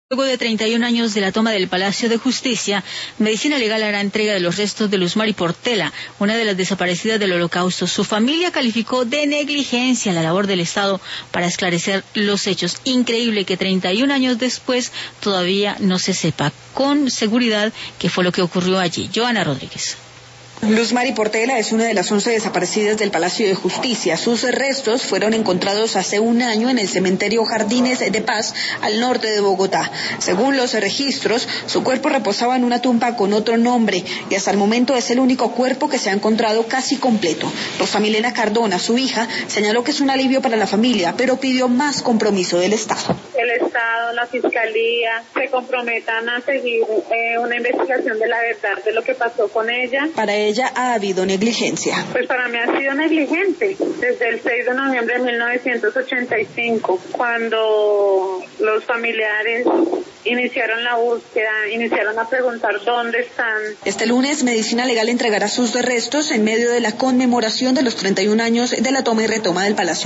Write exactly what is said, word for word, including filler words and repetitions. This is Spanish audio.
Luego de treinta y un años de la toma del Palacio de Justicia, Medicina Legal hará entrega de los restos de Luz Mary Portela, una de las desaparecidas del Holocausto. Su familia calificó de negligencia la labor del Estado para esclarecer los hechos. Increíble que treinta y un años después todavía no se sepa con seguridad qué fue lo que ocurrió allí. Joana Rodríguez. Luz Mary Portela es una de las once desaparecidas del Palacio de Justicia. Sus restos fueron encontrados hace un año en el cementerio Jardines de Paz, al norte de Bogotá. Según los registros, su cuerpo reposaba en una tumba con otro nombre y hasta el momento es el único cuerpo que se ha encontrado casi completo. Rosa Milena Cardona, su hija, señaló que es un alivio para la familia, pero pidió más compromiso del Estado. El Estado, la Fiscalía, se comprometan a seguir eh, una investigación de la verdad de lo que pasó con ella. Para ella ha habido negligencia. Pues para mí ha sido negligente desde el seis de noviembre de mil novecientos ochenta y cinco, cuando los familiares iniciaron la búsqueda, iniciaron a preguntar dónde están. Este lunes, Medicina Legal entregará sus restos en medio de la conmemoración de los treinta y un años de la toma y retoma del Palacio.